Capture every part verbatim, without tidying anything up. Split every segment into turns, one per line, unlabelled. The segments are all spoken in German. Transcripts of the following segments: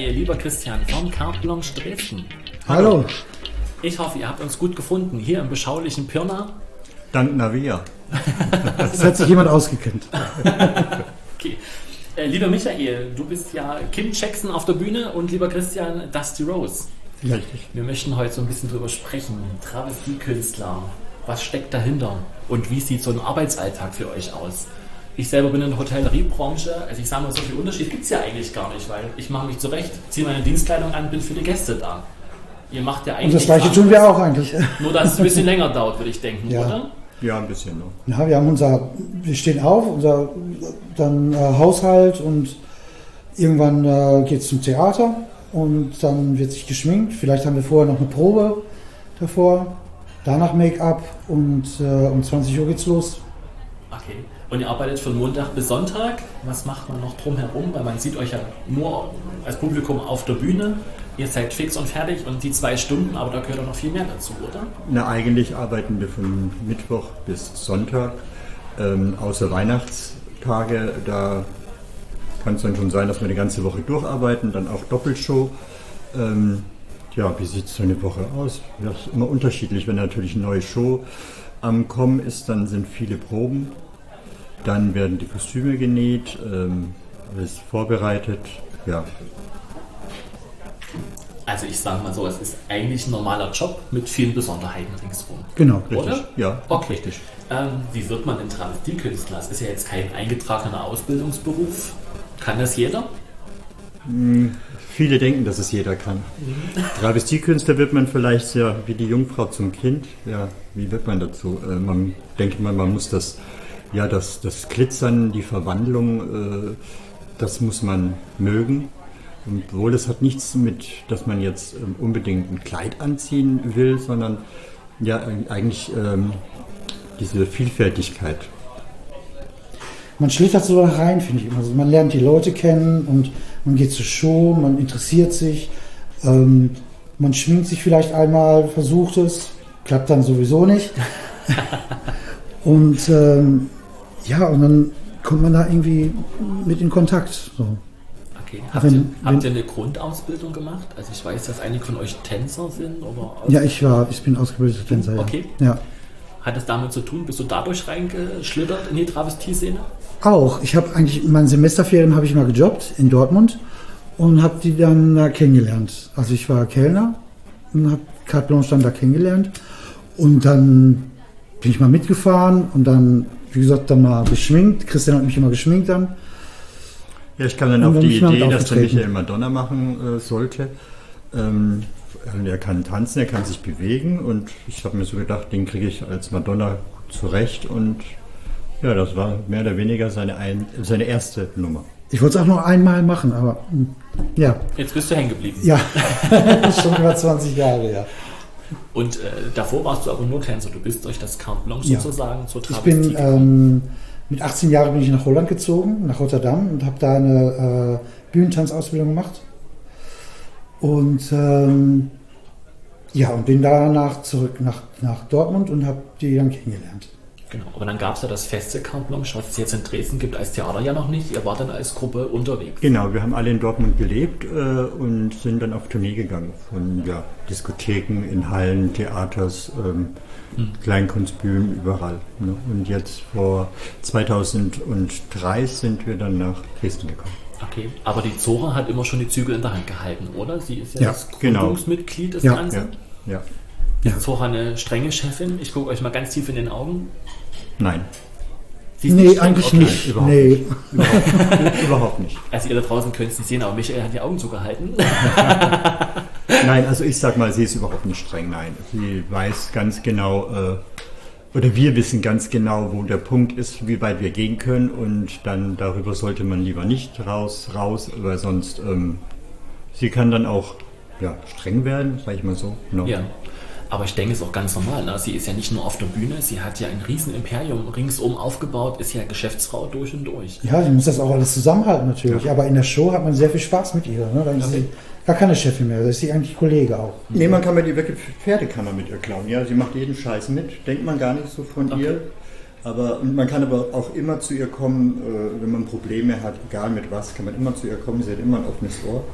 Michael, lieber Christian von Carte Blanche Dresden.
Hallo.
Ich hoffe, ihr habt uns gut gefunden, hier im beschaulichen Pirna.
Dank Navia.
Das hat sich jemand ausgekennt.
Okay. Äh, lieber Michael, du bist ja Kim Jackson auf der Bühne und lieber Christian, Dusty Rose.
Richtig.
Wir möchten heute so ein bisschen drüber sprechen. Travestiekünstler, was steckt dahinter und wie sieht so ein Arbeitsalltag für euch aus? Ich selber bin in der Hotelleriebranche, also ich sage mal, so viel Unterschied gibt es ja eigentlich gar nicht, weil ich mache mich zurecht, ziehe meine Dienstkleidung an, bin für die Gäste da. Ihr macht ja eigentlich.
Und das gleiche tun wir auch eigentlich.
Nur, dass es ein bisschen länger dauert, würde ich denken,
Ja.
oder?
Ja, ein bisschen noch.
Ja, wir haben unser, wir stehen auf, unser dann äh, Haushalt und irgendwann äh, geht es zum Theater und dann wird sich geschminkt. Vielleicht haben wir vorher noch eine Probe davor, danach Make-up und äh, um zwanzig Uhr geht's los.
Okay. Und ihr arbeitet von Montag bis Sonntag. Was macht man noch drumherum? Weil man sieht euch ja nur als Publikum auf der Bühne. Ihr seid fix und fertig und die zwei Stunden, aber da gehört auch noch viel mehr dazu, oder?
Na, eigentlich arbeiten wir von Mittwoch bis Sonntag, ähm, außer Weihnachtstage. Da kann es dann schon sein, dass wir die ganze Woche durcharbeiten, dann auch Doppelshow. Ähm, ja, wie sieht so eine Woche aus? Das ist immer unterschiedlich. Wenn natürlich eine neue Show am Kommen ist, dann sind viele Proben. Dann werden die Kostüme genäht, ähm, alles vorbereitet, ja.
Also ich sage mal so, es ist eigentlich ein normaler Job mit vielen Besonderheiten ringsherum.
Genau.
Oder?
Richtig, ja,
Okay.
richtig.
Ähm, wie wird man denn Travestiekünstler? Das ist ja jetzt kein eingetragener Ausbildungsberuf. Kann das jeder?
Viele denken, dass es jeder kann. Travestiekünstler wird man vielleicht ja wie die Jungfrau zum Kind. Ja, wie wird man dazu? Äh, man denkt mal, man muss das, ja, das, das Glitzern, die Verwandlung, äh, das muss man mögen. Obwohl es hat nichts mit, dass man jetzt ähm, unbedingt ein Kleid anziehen will, sondern ja eigentlich ähm, diese Vielfältigkeit.
Man schlittert so da rein, finde ich immer. Also man lernt die Leute kennen und man geht zur Show, man interessiert sich, ähm, man schminkt sich vielleicht einmal, versucht es, klappt dann sowieso nicht. Und ähm, ja, und dann kommt man da irgendwie mit in Kontakt. So.
Okay. Habt,
Wenn-
ihr, habt
wenn-
ihr eine Grundausbildung gemacht? Also ich weiß, dass einige von euch Tänzer sind. Oder
Ja, ich war, ich bin ausgebildeter Tänzer. Ja.
Okay.
Ja.
Hat es damit zu tun? Bist du dadurch reingeschlittert in die Travestie-Szene?
Auch. Ich habe eigentlich in meinen Semesterferien habe ich mal gejobbt in Dortmund und habe die dann da kennengelernt. Also ich war Kellner und habe Carte Blanche dann da kennengelernt und dann bin ich mal mitgefahren und dann, wie gesagt, dann mal geschminkt. Christian hat mich immer geschminkt dann.
Ja, ich kam dann
Und
auf
dann
die
bin ich damit
Idee, dass der
aufgetreten.
Michael Madonna machen äh, sollte. Ähm, er kann tanzen, er kann sich bewegen und ich habe mir so gedacht, den kriege ich als Madonna zurecht und ja, das war mehr oder weniger seine, ein, seine erste Nummer.
Ich wollte es auch noch einmal machen, aber mm, ja,
Jetzt bist du hängen geblieben.
ja, schon über zwanzig Jahre, ja.
Und äh, davor warst du aber nur Tänzer. Du bist durch das Carte Blanche
Ja.
sozusagen zur
Ich
Travestie
bin
gekommen.
ähm, mit achtzehn Jahren bin ich nach Holland gezogen, nach Rotterdam und habe da eine äh, Bühnentanzausbildung gemacht. Und ähm, ja, und bin danach zurück nach, nach Dortmund und habe die dann kennengelernt.
Genau. Aber dann gab es ja das feste Carte Blanche, was es jetzt in Dresden gibt, als Theater ja noch nicht. Ihr wart dann als Gruppe unterwegs.
Genau, wir haben alle in Dortmund gelebt äh, und sind dann auf Tournee gegangen. Von ja, Diskotheken, in Hallen, Theaters, ähm,
Mhm.
Kleinkunstbühnen, überall. Ne? Und jetzt vor zweitausenddrei sind wir dann nach Dresden gekommen.
Okay. Aber die Zora hat immer schon die Zügel in der Hand gehalten, oder? Sie ist ja,
Ja,
das
genau.
Gründungsmitglied des
Ja,
Ganzen.
Ja, ja.
Ist Zora eine strenge Chefin? Ich gucke euch mal ganz tief in den Augen.
Nein,
Sie ist
Nee,
streng,
eigentlich
okay.
nicht.
überhaupt
Nee.
überhaupt, überhaupt nicht.
Also ihr da draußen könnt es nicht sehen, aber Michael hat die Augen zugehalten.
Nein, also ich sag mal, sie ist überhaupt nicht streng, nein. Sie weiß ganz genau, äh, oder wir wissen ganz genau, wo der Punkt ist, wie weit wir gehen können und dann darüber sollte man lieber nicht raus, raus, weil sonst, ähm, sie kann dann auch ja, streng werden, sag ich mal so. No.
Ja. Aber ich denke, es ist auch ganz normal. Ne? Sie ist ja nicht nur auf der Bühne, sie hat ja ein riesen Imperium ringsum aufgebaut, ist ja Geschäftsfrau durch und durch.
Ja, sie muss das auch alles zusammenhalten natürlich.
Ja.
Aber in der Show hat man sehr viel Spaß mit ihr. Ne? Dann ist sie gar keine Chefin mehr, da ist sie eigentlich Kollege auch.
Nee, man kann mir die wirklich Pferde kann man mit ihr klauen. Ja, sie macht jeden Scheiß mit, denkt man gar nicht so von
Okay.
ihr. Aber und man kann aber auch immer zu ihr kommen, äh, wenn man Probleme hat, egal mit was, kann man immer zu ihr kommen. Sie hat immer ein offenes Ohr.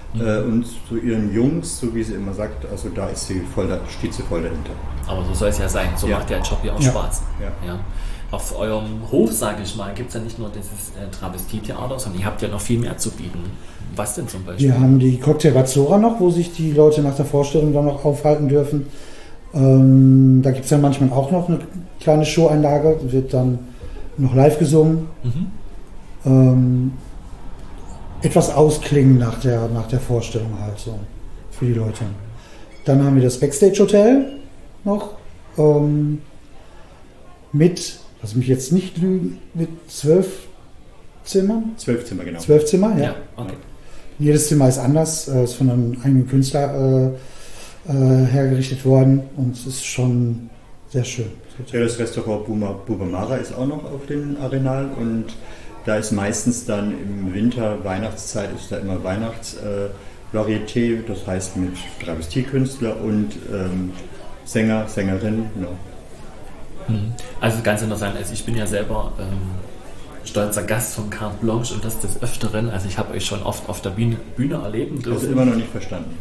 Mhm. Äh, und zu ihren Jungs, so wie sie immer sagt, also da ist sie voll, da steht sie voll dahinter.
Aber so soll es ja sein, so
ja.
macht der Job ja auch
ja.
Spaß.
Ja.
Ja. Auf eurem Hof, sage ich mal, gibt es ja nicht nur dieses äh, Travestietheater, sondern ihr habt ja noch viel mehr zu bieten. Was denn zum Beispiel?
Wir haben die Cocktail Bazzora noch, wo sich die Leute nach der Vorstellung dann noch aufhalten dürfen. Ähm, da gibt es ja manchmal auch noch eine kleine Show-Einlage, wird dann noch live gesungen. Mhm. Ähm, etwas ausklingen nach der, nach der Vorstellung halt so für die Leute. Dann haben wir das Backstage-Hotel noch ähm, mit, lass mich jetzt nicht lügen, mit zwölf Zimmern?
Zwölf Zimmer, genau.
Zwölf Zimmer, ja.
ja okay.
Jedes Zimmer ist anders, äh, ist von einem eigenen Künstler äh, äh, hergerichtet worden und es ist schon sehr schön.
Ja, das Restaurant Bubamara ist auch noch auf dem Arenal und da ist meistens dann im Winter, Weihnachtszeit, ist da immer Weihnachtsvarieté, äh, das heißt mit Travestiekünstler und ähm, Sänger, Sängerin. Ja.
Also ganz interessant, also ich bin ja selber ähm, stolzer Gast von Carte Blanche und das des Öfteren, also ich habe euch schon oft auf der Bühne, Bühne erleben dürfen.
Das ist immer noch nicht verstanden.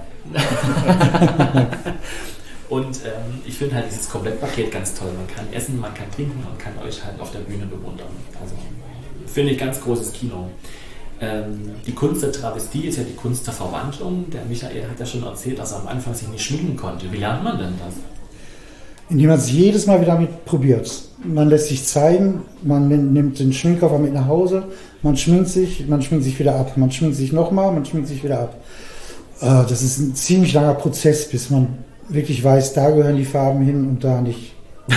Und ähm, ich finde halt dieses Komplettpaket ganz toll. Man kann essen, man kann trinken, man kann euch halt auf der Bühne bewundern. Also finde ich ganz großes Kino. Ähm, die Kunst der Travestie ist ja die Kunst der Verwandlung. Der Michael hat ja schon erzählt, dass er am Anfang sich nicht schminken konnte. Wie lernt man denn das?
Indem man es jedes Mal wieder mit probiert. Man lässt sich zeigen, man nimmt den Schminkkoffer mit nach Hause, man schminkt sich, man schminkt sich wieder ab, man schminkt sich nochmal, man schminkt sich wieder ab. Äh, das ist ein ziemlich langer Prozess, bis man wirklich weiß, da gehören die Farben hin und da nicht.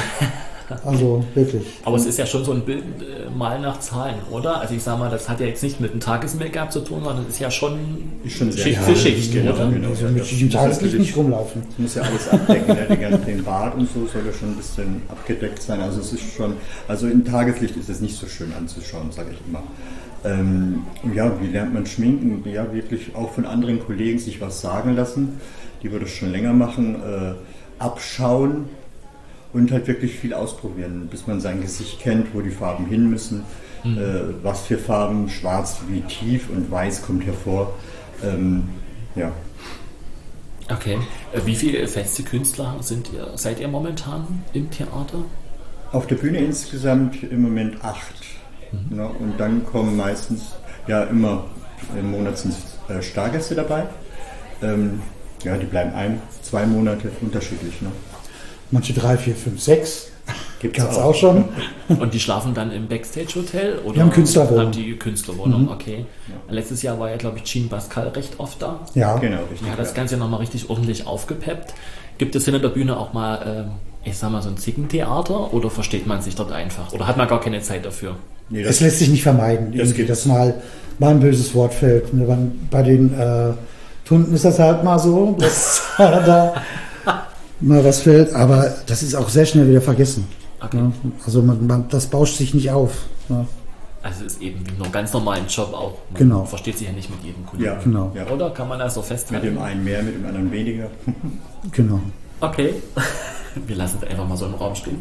Also wirklich.
Aber es ist ja schon so ein Bild äh, mal nach Zahlen, oder? Also ich sag mal, das hat ja jetzt nicht mit dem Tages-Make-up zu tun, sondern es ist ja schon,
ist schon
Schicht
ja,
für Schicht.
Genau,
genau,
genau,
also
ja,
mit dem Tageslicht nicht rumlaufen.
Es muss ja alles abdecken, ja, die ganzen, den Bart und so soll ja schon ein bisschen abgedeckt sein. Also es ist schon, also im Tageslicht ist es nicht so schön anzuschauen, sage ich immer. Ähm, ja, wie lernt man schminken? Ja, wirklich auch von anderen Kollegen sich was sagen lassen, die wir das schon länger machen, äh, abschauen und halt wirklich viel ausprobieren, bis man sein Gesicht kennt, wo die Farben hin müssen, mhm. äh, was für Farben, schwarz wie tief und weiß kommt hervor. Ähm, ja.
Okay. Wie viele feste Künstler sind ihr, seid ihr momentan im Theater?
Auf der Bühne insgesamt im Moment acht. Mhm. Ne? Und dann kommen meistens, ja immer im Monat sind äh, Stargäste dabei. Ähm, ja, die bleiben ein, zwei Monate unterschiedlich. Ne?
Manche drei, vier, fünf, sechs.
Gibt
es auch. auch schon.
Und die schlafen dann im Backstage-Hotel? Oder
die haben Künstlerwohnung.
Haben die Künstlerwohnung,
mhm.
okay. Ja. Letztes Jahr war ja, glaube ich, Jean Pascal recht oft da.
Ja,
genau, richtig.
Die hat das Ganze ja nochmal richtig ordentlich aufgepeppt. Gibt es hinter der Bühne auch mal, äh, ich sag mal, so ein Zickentheater oder versteht man sich dort einfach? Oder hat man gar keine Zeit dafür?
Nee, das, das lässt sich nicht vermeiden, das geht. dass mal, mal ein böses Wort fällt. Bei den äh, Tunden ist das halt mal so, dass da mal was fällt, aber das ist auch sehr schnell wieder vergessen. Okay. Ja, also man, man, das bauscht sich nicht auf. Ja.
Also es ist eben wie einen ganz normalen Job auch. Man
genau.
versteht sich ja nicht mit jedem Kollegen.
Ja,
genau.
Ja.
Oder kann man das so festhalten?
Mit dem einen mehr, mit dem anderen weniger.
Genau.
Okay. Wir lassen es einfach mal so im Raum stehen.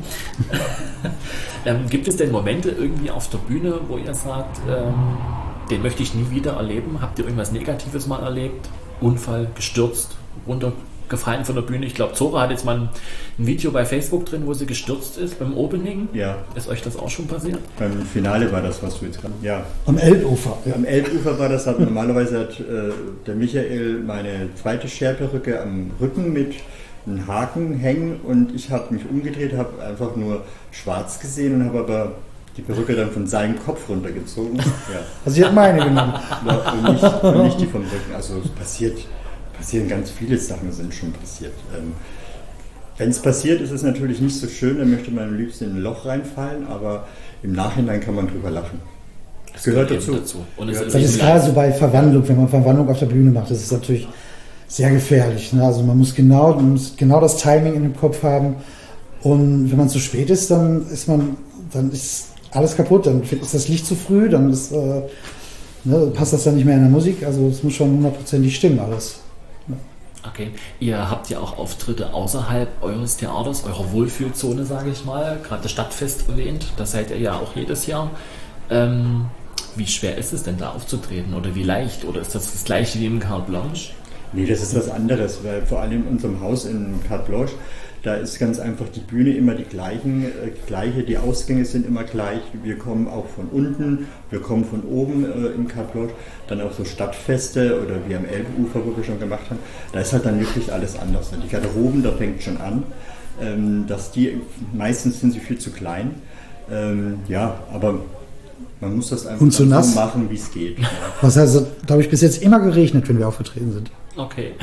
ähm, gibt es denn Momente irgendwie auf der Bühne, wo ihr sagt, ähm, den möchte ich nie wieder erleben? Habt ihr irgendwas Negatives mal erlebt? Unfall, gestürzt, runtergefallen von der Bühne? Ich glaube, Zora hat jetzt mal ein, ein Video bei Facebook drin, wo sie gestürzt ist beim Opening.
Ja.
Ist euch das auch schon passiert?
Beim Finale war das, was du jetzt gerade... Ja.
Am Elbufer.
Ja. Am Elbufer war das, hat, normalerweise hat äh, der Michael meine zweite Scherperücke am Rücken mit einen Haken hängen und ich habe mich umgedreht, habe einfach nur schwarz gesehen und habe aber die Perücke dann von seinem Kopf runtergezogen. Ja.
Also sie hat meine genommen.
Und nicht, und nicht die vom Rücken. Also es passiert, passieren ganz viele Sachen, sind schon passiert. Ähm, Wenn es passiert, ist es natürlich nicht so schön, dann möchte man am liebsten in ein Loch reinfallen, aber im Nachhinein kann man drüber lachen. Das gehört dazu. dazu.
Und es das ist gerade so bei Verwandlung, wenn man Verwandlung auf der Bühne macht, das ist natürlich sehr gefährlich. Ne? Also man muss, genau, man muss genau das Timing in dem Kopf haben und wenn man zu spät ist, dann ist man, dann ist alles kaputt, dann ist das Licht zu früh, dann ist, äh, ne, passt das dann nicht mehr in der Musik, also es muss schon hundertprozentig stimmen alles. Ja.
Okay, ihr habt ja auch Auftritte außerhalb eures Theaters, eurer Wohlfühlzone, sage ich mal, gerade das Stadtfest erwähnt, das seid ihr ja auch jedes Jahr. Ähm, Wie schwer ist es denn da aufzutreten oder wie leicht? Oder ist das das gleiche wie im Carte Blanche?
Nee, das ist was anderes, weil vor allem in unserem Haus in Carte Blanche, da ist ganz einfach die Bühne immer die gleichen, äh, gleiche, die Ausgänge sind immer gleich. Wir kommen auch von unten, wir kommen von oben äh, in Carte Blanche, dann auch so Stadtfeste oder wie am Elbenufer, wo wir schon gemacht haben. Da ist halt dann wirklich alles anders. Die Garderoben, da fängt schon an, ähm, dass die, meistens sind sie viel zu klein. Ähm, ja, aber man muss das einfach
so nass?
so machen, wie es geht. Ja.
Was heißt, da habe ich bis jetzt immer geregnet, wenn wir aufgetreten sind.
Okay.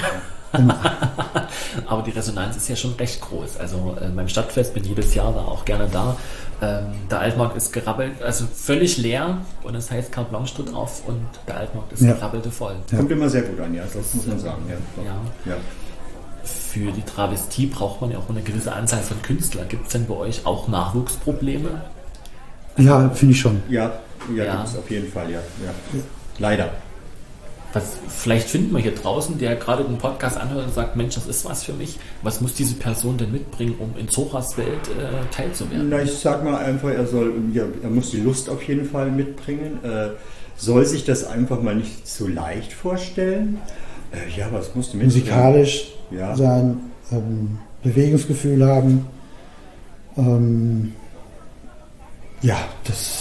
Aber die Resonanz ist ja schon recht groß. Also äh, beim Stadtfest bin ich jedes Jahr da auch gerne da. Ähm, der Altmarkt ist gerabbelt, also völlig leer und es heißt Carte Blanche tritt auf und der Altmarkt ist
ja.
gerabbelte voll.
Ja. Kommt immer sehr gut an, ja, das muss man sagen. Ja.
Ja.
Ja.
Für die Travestie braucht man ja auch eine gewisse Anzahl von Künstlern. Gibt es denn bei euch auch Nachwuchsprobleme?
Ja, finde ich schon.
Ja, ja,
Ja.
gibt es auf jeden Fall, ja. ja. Leider.
Was, vielleicht finden wir hier draußen, der gerade den Podcast anhört und sagt, Mensch, das ist was für mich. Was muss diese Person denn mitbringen, um in Zoras Welt äh, teilzuwerden?
Na, ich sag mal einfach, er soll, ja, er muss die Lust auf jeden Fall mitbringen. Äh, soll sich das einfach mal nicht so leicht vorstellen. Äh, ja, was musst du mitbringen?
Musikalisch
Ja.
sein, ähm, Bewegungsgefühl haben. Ähm, ja, das,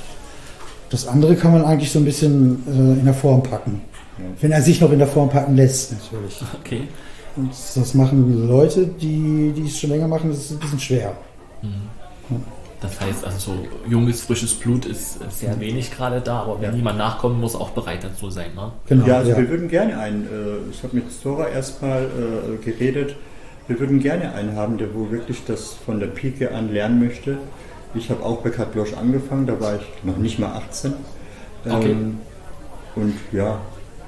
das andere kann man eigentlich so ein bisschen äh, in der Form packen.
Ja.
Wenn er sich noch in der Form packen lässt, natürlich.
Okay.
Und das machen Leute, die, die es schon länger machen, das ist ein bisschen schwer.
Das heißt, also so junges, frisches Blut ist sehr wenig gerade da, aber wenn
Ja.
jemand nachkommt, muss auch bereit dazu sein. Ne?
Genau,
Ja, also
ja.
wir würden gerne einen, äh, ich habe mit Zora erstmal äh, geredet, wir würden gerne einen haben, der wo wirklich das von der Pike an lernen möchte. Ich habe auch bei Carte Blanche angefangen, da war ich noch nicht mal achtzehn. Ähm,
Okay.
Und ja,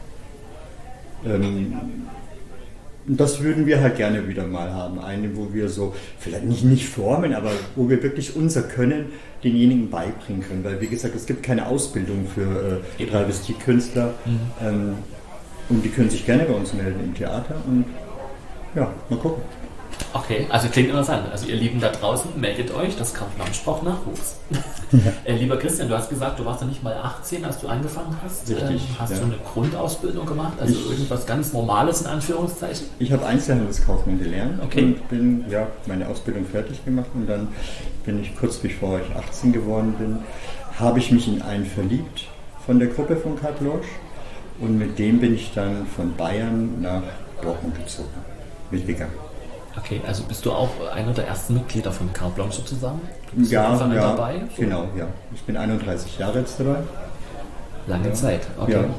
ähm, das würden wir halt gerne wieder mal haben. Eine, wo wir so, vielleicht nicht, nicht formen, aber wo wir wirklich unser Können denjenigen beibringen können. Weil, wie gesagt, es gibt keine Ausbildung für äh, Travestiekünstler.
Mhm.
Ähm, und die können sich gerne bei uns melden im Theater. Und ja, mal gucken.
Okay, also klingt interessant. Also ihr Lieben da draußen, meldet euch, das Carte Blanche braucht Nachwuchs. äh, lieber Christian, du hast gesagt, du warst ja nicht mal achtzehn, als du angefangen hast.
Richtig,
Ähm, hast
ja.
du eine Grundausbildung gemacht, also
Ich-
irgendwas ganz Normales in Anführungszeichen?
Ich habe Einzelhandelskaufmann gelernt
Okay.
und bin ja meine Ausbildung fertig gemacht und dann bin ich kurz bevor ich achtzehn geworden bin, habe ich mich in einen verliebt von der Gruppe von Carte Blanche und mit dem bin ich dann von Bayern nach Dortmund gezogen, mitgegangen.
Okay, also bist du auch einer der ersten Mitglieder von Carte Blanche sozusagen? Du bist von
Ja,
Anfang an
ja,
dabei? So
genau, ja. Ich bin einunddreißig Jahre jetzt dabei.
Lange
Ja.
Zeit, okay.
Ja.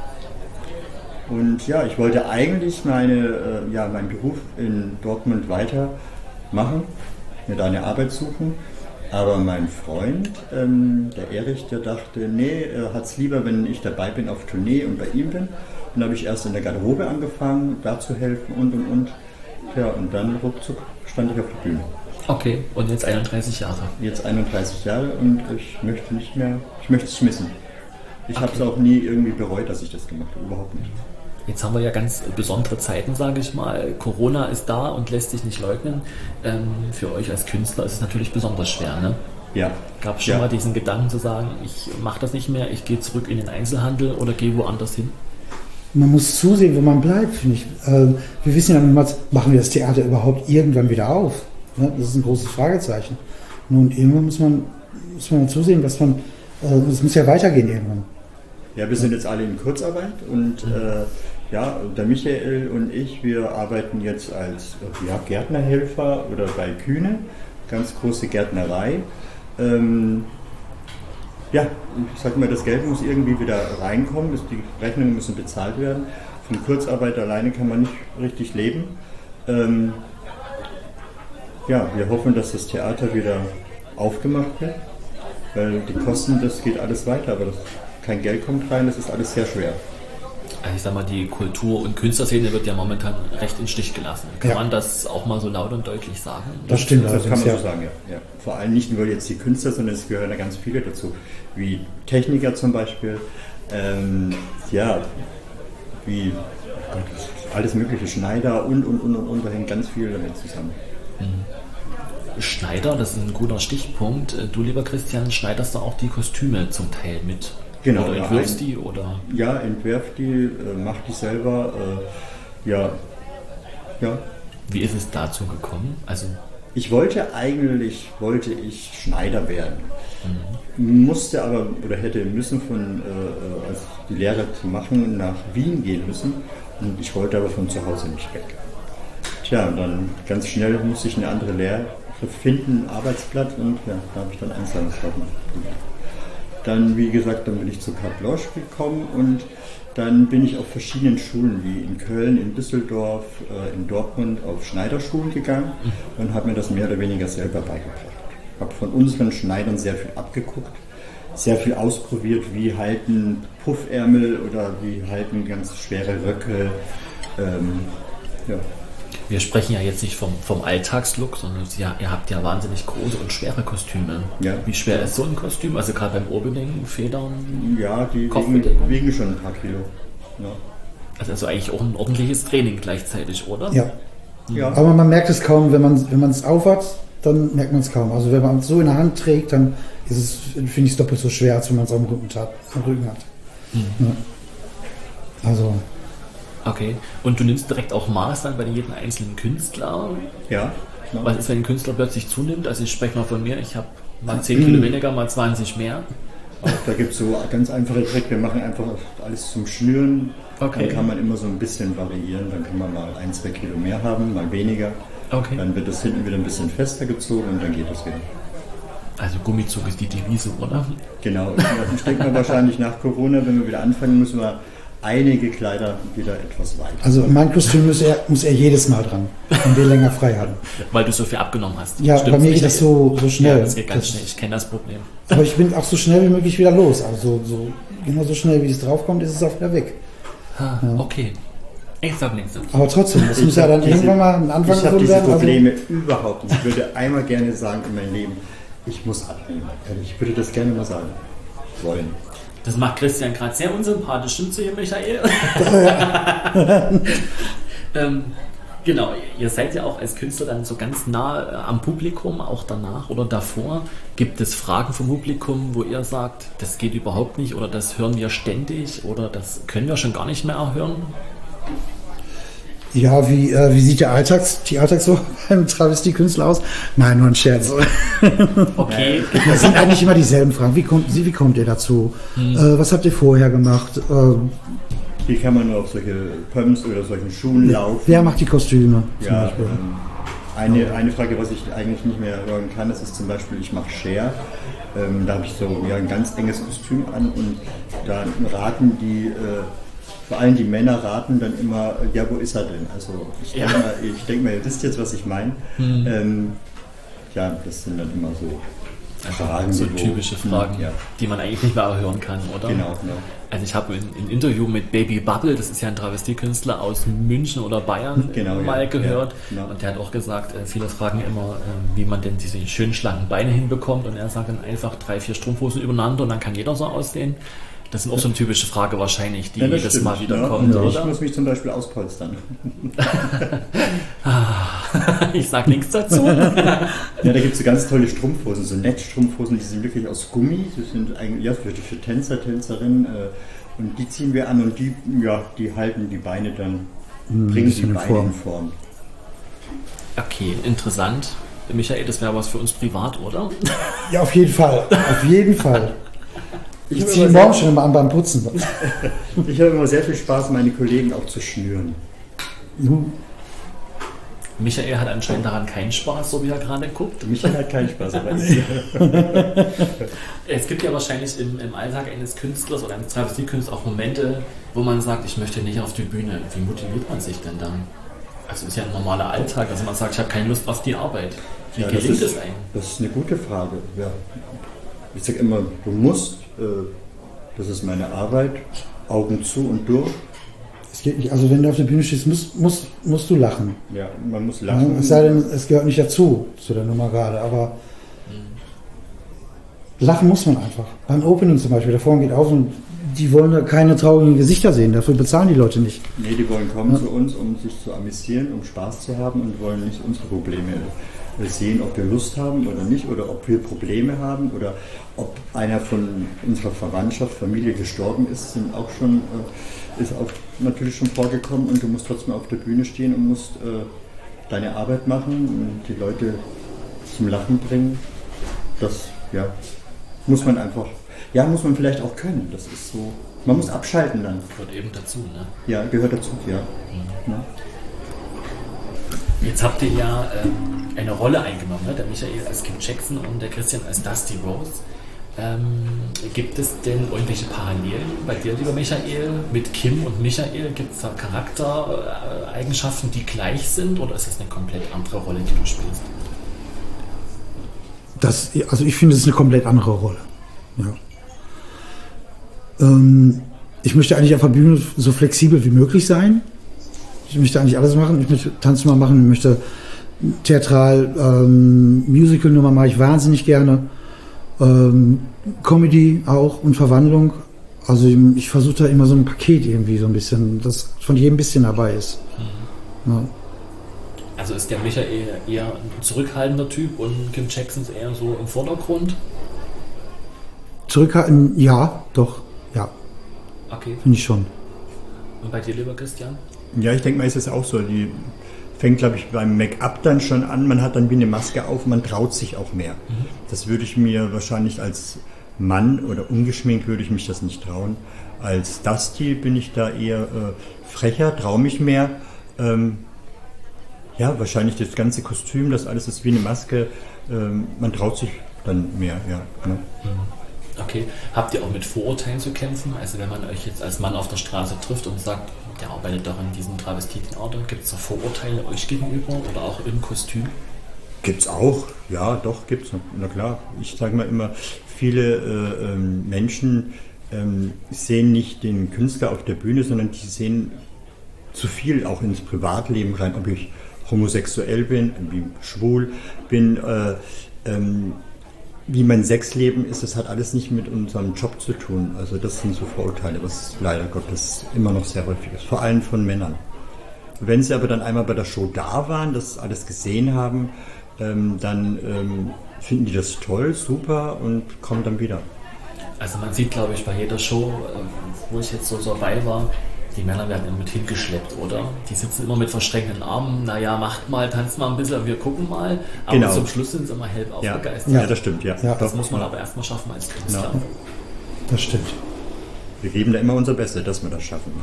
Und ja, ich wollte eigentlich meine, äh, ja, meinen Beruf in Dortmund weitermachen, mir da eine Arbeit suchen. Aber mein Freund, ähm, der Erich, der dachte, nee, er hat es lieber, wenn ich dabei bin auf Tournee und bei ihm bin. Und dann habe ich erst in der Garderobe angefangen, da zu helfen und und und. Ja, und dann ruckzuck stand ich auf der Bühne.
Okay, und jetzt einunddreißig Jahre.
Jetzt einunddreißig Jahre und ich möchte nicht mehr, ich möchte es missen. Ich habe es
Okay.
auch nie irgendwie bereut, dass ich das gemacht habe, überhaupt nicht.
Jetzt haben wir ja ganz besondere Zeiten, sage ich mal. Corona ist da und lässt sich nicht leugnen. Ähm, für euch als Künstler ist es natürlich besonders schwer. Ne?
Ja.
Gab es schon
Ja.
mal diesen Gedanken zu sagen, ich mache das nicht mehr, ich gehe zurück in den Einzelhandel oder gehe woanders hin?
Man muss zusehen, wo man bleibt, finde ich. Ähm, wir wissen ja niemals, machen wir das Theater überhaupt irgendwann wieder auf? Ne? Das ist ein großes Fragezeichen. Nun, irgendwann muss man, muss man zusehen, was man, äh, es muss ja weitergehen irgendwann.
Ja, wir sind jetzt alle in Kurzarbeit und äh, ja, der Michael und ich, wir arbeiten jetzt als äh, ja, Gärtnerhelfer oder bei Kühne, ganz große Gärtnerei. Ähm, ja, ich sag mal, das Geld muss irgendwie wieder reinkommen, die Rechnungen müssen bezahlt werden. Von Kurzarbeit alleine kann man nicht richtig leben. Ähm, ja, wir hoffen, dass das Theater wieder aufgemacht wird, weil die Kosten, das geht alles weiter, aber das, kein Geld kommt rein, das ist alles sehr schwer.
Also ich sag mal, die Kultur- und Künstlerszene wird ja momentan recht in Stich gelassen. Kann
Ja.
man das auch mal so laut und deutlich sagen?
Das stimmt
Das kann man
allerdings,
so
ja.
sagen, ja. ja. Vor allem nicht nur jetzt die Künstler, sondern es gehören ja ganz viele dazu, wie Techniker zum Beispiel, ähm, ja, wie oh Gott, das ist alles mögliche, Schneider und, und, und, und, und, da hängt ganz viel damit zusammen.
Schneider, das ist ein guter Stichpunkt. Du, lieber Christian, schneiderst du auch die Kostüme zum Teil mit?
Genau,
Oder
ja,
entwirfst
ein-
die? Oder?
Ja, entwerf die, äh, mach die selber. Äh, ja, ja.
Wie ist es dazu gekommen? Also,
Ich wollte eigentlich, wollte ich Schneider werden. Musste aber, oder hätte müssen von, äh, als die Lehre zu machen, nach Wien gehen müssen. Und ich wollte aber von zu Hause nicht weg. Tja, und dann ganz schnell musste ich eine andere Lehre finden, ein Arbeitsblatt, und ja, da habe ich dann Einzelhandelskaufmann gemacht. Dann, wie gesagt, dann bin ich zu Carte Blanche gekommen, und dann bin ich auf verschiedenen Schulen, wie in Köln, in Düsseldorf, äh, in Dortmund, auf Schneiderschulen gegangen und habe mir das mehr oder weniger selber beigebracht. Habe von unseren Schneidern sehr viel abgeguckt, sehr viel ausprobiert, wie halten Puffärmel oder wie halten ganz schwere Röcke. Ähm, ja.
wir sprechen ja jetzt nicht vom, vom Alltagslook, sondern Sie, ihr habt ja wahnsinnig große und schwere Kostüme.
Ja.
Wie schwer ist so ein Kostüm? Also gerade beim Opening, Federn?
Ja, die wiegen,
Kopfbedeckung?
wiegen schon ein paar Kilo. Ja.
Also, also eigentlich auch ein ordentliches Training gleichzeitig, oder?
Ja.
Ja.
Aber man merkt es kaum, wenn man wenn man es aufhat, dann merkt man es kaum. Also wenn man es so in der Hand trägt, dann ist es, finde ich, es doppelt so schwer, als wenn man es am Rücken, tat, am Rücken hat. Ja. Also,
Okay. Und du nimmst direkt auch Maß dann bei jedem einzelnen Künstler?
Ja. Ja.
Was ist, wenn ein Künstler plötzlich zunimmt? Also ich spreche mal von mir, ich habe mal zehn Kilo weniger, mal zwanzig mehr.
Auch da gibt es so ganz einfache Tricks. Wir machen einfach alles zum Schnüren.
Okay.
Dann kann man immer so ein bisschen variieren. Dann kann man mal ein, zwei Kilo mehr haben, mal weniger.
Okay.
Dann wird das hinten wieder ein bisschen fester gezogen und dann geht das wieder.
Also Gummizug ist die Devise, oder?
Genau. Ich denke mal, wahrscheinlich nach Corona, wenn wir wieder anfangen, müssen wir einige Kleider wieder etwas weiter.
also in mein Kostüm muss er, muss er jedes Mal dran, wenn wir länger frei haben.
Weil du so viel abgenommen hast.
Ja,
Stimmt's
bei mir
nicht?
geht das so, so schnell.
Ja, das geht ganz
Das-
schnell. Ich kenne das Problem.
Aber ich bin auch so schnell wie möglich wieder los. Also so, genauso schnell wie es draufkommt, ist es auch wieder weg.
Ha, okay. Ich sag nichts dazu.
Aber trotzdem, das
Ich
muss ja
hab
dann
diese-
irgendwann mal ein Anfang
Ich habe
gefunden
diese
werden. Also,
Probleme überhaupt nicht. Ich würde einmal gerne sagen in meinem Leben, ich muss abnehmen. Ehrlich, ich würde das gerne mal sagen wollen.
Das macht Christian gerade sehr unsympathisch. Stimmt's hier, Michael? ähm, genau, ihr seid ja auch als Künstler dann so ganz nah äh, am Publikum, auch danach oder davor. Gibt es Fragen vom Publikum, wo ihr sagt, das geht überhaupt nicht oder das hören wir ständig oder das können wir schon gar nicht mehr erhören?
ja, wie, äh, wie sieht der Alltags, die Alltag so beim Travestiekünstler aus? Nein, nur ein Scherz.
Okay,
Das sind eigentlich immer dieselben Fragen. Wie kommt, wie kommt ihr dazu? Äh, was habt ihr vorher gemacht? Äh,
Hier kann man nur auf solche Pumps oder solchen Schuhen laufen.
wer macht die Kostüme zum
Ja,
Beispiel?
ähm, eine, eine Frage, was ich eigentlich nicht mehr hören kann, das ist zum Beispiel, ich mache Share. Ähm, da habe ich so ja, ein ganz enges Kostüm an und da raten die, äh, vor allem die Männer raten dann immer, ja, wo ist er denn? Also ich
Ja.
denke mal, ich denk mal, ihr wisst jetzt, was ich meine. Ähm, ja, das sind dann immer so Fragen.
so
die wo-
typische Fragen,
Ja,
die man eigentlich nicht mehr erhören kann, oder?
genau, genau.
Also ich habe ein, ein Interview mit Baby Bubble, das ist ja ein Travestiekünstler aus München oder Bayern,
Genau, ja.
mal gehört.
Ja, genau.
Und der hat auch gesagt, äh, viele fragen immer, äh, wie man denn diese schönen schlanken Beine hinbekommt. Und er sagt dann einfach drei, vier Strumpfhosen übereinander und dann kann jeder so aussehen. Das sind auch so eine typische Frage wahrscheinlich, die
Ja, das
jedes
stimmt,
Mal wieder
ja.
kommt,
Und ich
oder?
muss mich zum Beispiel auspolstern.
Ich sag nichts dazu.
Ja, da gibt es so ganz tolle Strumpfhosen, so Netzstrumpfhosen, die sind wirklich aus Gummi, die sind eigentlich ja, für, für Tänzer, Tänzerinnen äh, und die ziehen wir an und die, ja, die halten die Beine dann, bringen die
bisschen in
Beine
Form.
in Form.
Okay, interessant. Michael, das wäre was für uns privat, oder?
Ja, auf jeden Fall. Auf jeden Fall. Ich
habe
ziehe
immer
morgen
sehr-
schon immer an beim Putzen.
Ich habe immer sehr viel Spaß, meine Kollegen auch zu schnüren.
Michael hat anscheinend daran keinen Spaß, so wie er gerade guckt.
Michael hat keinen Spaß, aber ich.
Es gibt ja wahrscheinlich im, im Alltag eines Künstlers oder eines Travestiekünstlers auch Momente, wo man sagt, ich möchte nicht auf die Bühne. Wie motiviert man sich denn dann? Also ist ja ein normaler Alltag, also man sagt, ich habe keine Lust auf die Arbeit. Wie
Ja, das,
gelingt
ist,
es einem?
das ist eine gute Frage. Ja. Ich sage immer, du musst, äh, das ist meine Arbeit, Augen zu und durch.
Es geht nicht. Also wenn du auf der Bühne stehst, musst, musst, musst du lachen.
Ja, man muss
Ja,
lachen.
es sei denn, es gehört nicht dazu, zu der Nummer gerade, aber lachen muss man einfach. Beim Opening zum Beispiel, der Vorhang geht auf und die wollen da keine traurigen Gesichter sehen, dafür bezahlen die Leute nicht.
Nee, die wollen kommen
Ja.
zu uns, um sich zu amüsieren, um Spaß zu haben und wollen nicht unsere Probleme sehen, ob wir Lust haben oder nicht, oder ob wir Probleme haben oder ob einer von unserer Verwandtschaft, Familie gestorben ist, sind auch schon, äh, ist auch natürlich schon vorgekommen, und du musst trotzdem auf der Bühne stehen und musst äh, deine Arbeit machen und die Leute zum Lachen bringen. Das, ja, muss man einfach, ja, muss man vielleicht auch können. Das ist so, man muss abschalten dann.
Gehört eben dazu, ne?
Ja, gehört dazu, ja.
Mhm.
ja.
Jetzt habt ihr ja ähm, eine Rolle eingenommen, ne? Der Michael als Kim Jackson und der Christian als Dusty Rose. Ähm, gibt es denn irgendwelche Parallelen bei dir, lieber Michael, mit Kim und Michael? Gibt es da Charaktereigenschaften, die gleich sind, oder ist das eine komplett andere Rolle, die du spielst?
Das, also ich finde, es ist eine komplett andere Rolle. Ja. Ähm, ich möchte eigentlich auf der Bühne so flexibel wie möglich sein. Ich möchte eigentlich alles machen. Ich möchte Tanznummer machen, ich möchte Theatral, ähm, Musical-Nummer mache ich wahnsinnig gerne. Ähm, Comedy auch und Verwandlung. Also ich, ich versuche da immer so ein Paket irgendwie so ein bisschen, das von jedem ein bisschen dabei ist. Mhm. Ja.
Also ist der Michael eher ein zurückhaltender Typ und Kim Jackson ist eher so im Vordergrund?
Zurückhalten, ja, doch, ja.
Okay.
Finde ich schon.
Und bei dir, lieber Christian?
Ja, ich denke mal, ist es auch so. Die fängt, glaube ich, beim Make-up dann schon an. Man hat dann wie eine Maske auf, man traut sich auch mehr. Mhm. Das würde ich mir wahrscheinlich als Mann oder ungeschminkt würde ich mich das nicht trauen. Als Dusty bin ich da eher äh, frecher, traue mich mehr. Ähm, ja, wahrscheinlich das ganze Kostüm, das alles ist wie eine Maske. Ähm, man traut sich dann mehr, ja. Ne?
Okay. Habt ihr auch mit Vorurteilen zu kämpfen? Also wenn man euch jetzt als Mann auf der Straße trifft und sagt, der arbeitet doch in diesem Travestitenauto, gibt es da Vorurteile euch gegenüber oder auch im Kostüm?
Gibt's auch, ja, doch, gibt's. Na klar, ich sage mal immer, viele äh, ähm, Menschen ähm, sehen nicht den Künstler auf der Bühne, sondern die sehen zu viel auch ins Privatleben rein, ob ich homosexuell bin, wie schwul bin, äh, ähm, wie mein Sexleben ist, das hat alles nicht mit unserem Job zu tun. Also das sind so Vorurteile, was leider Gottes immer noch sehr häufig ist, vor allem von Männern. Wenn sie aber dann einmal bei der Show da waren, das alles gesehen haben, ähm, dann ähm, finden die das toll, super und kommen dann wieder.
Also man sieht, glaube ich, bei jeder Show, wo ich jetzt so dabei war, die Männer werden immer mit hingeschleppt, oder? Die sitzen immer mit verschränkten Armen, naja, macht mal, tanzt mal ein bisschen, wir gucken mal. Aber
genau.
Zum Schluss sind sie immer hell aufgegeistert.
Ja, ja, das stimmt, ja.
ja.
Das muss man aber erstmal schaffen als Künstler.
Ja.
Das stimmt.
Wir geben da immer unser Bestes, dass wir das schaffen.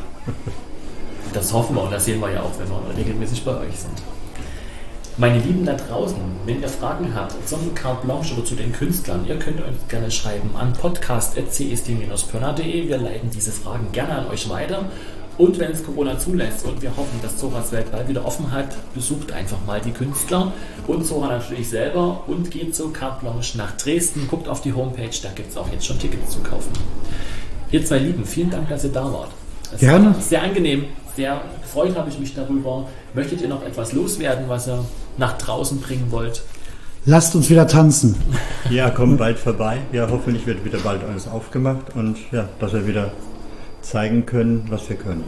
Das hoffen wir und das sehen wir ja auch, wenn wir regelmäßig bei euch sind. Meine Lieben da draußen, wenn ihr Fragen habt zum Carte Blanche oder zu den Künstlern, ihr könnt uns gerne schreiben an podcast at c s d dash pörner punkt de. Wir leiten diese Fragen gerne an euch weiter. Und wenn es Corona zulässt und wir hoffen, dass Zoras Welt bald wieder offen hat, besucht einfach mal die Künstler und Zora natürlich selber und geht zur Carte Blanche nach Dresden. Guckt auf die Homepage, da gibt es auch jetzt schon Tickets zu kaufen. Ihr zwei Lieben, vielen Dank, dass ihr da wart. Es
Gerne.
war sehr angenehm, sehr gefreut habe ich mich darüber. Möchtet ihr noch etwas loswerden, was ihr nach draußen bringen wollt?
Lasst uns wieder tanzen.
Ja, kommt bald vorbei. Ja, hoffentlich wird wieder bald alles aufgemacht und ja, dass wir wieder zeigen können, was wir können.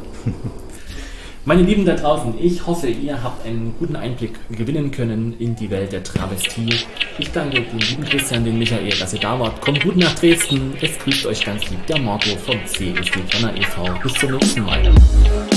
Meine Lieben da draußen, ich hoffe, ihr habt einen guten Einblick gewinnen können in die Welt der Travestie. Ich danke dem lieben Christian, den Michael, dass ihr da wart. Kommt gut nach Dresden. Es grüßt euch ganz lieb der Marco vom C S D Pörner e V. Bis zum nächsten Mal.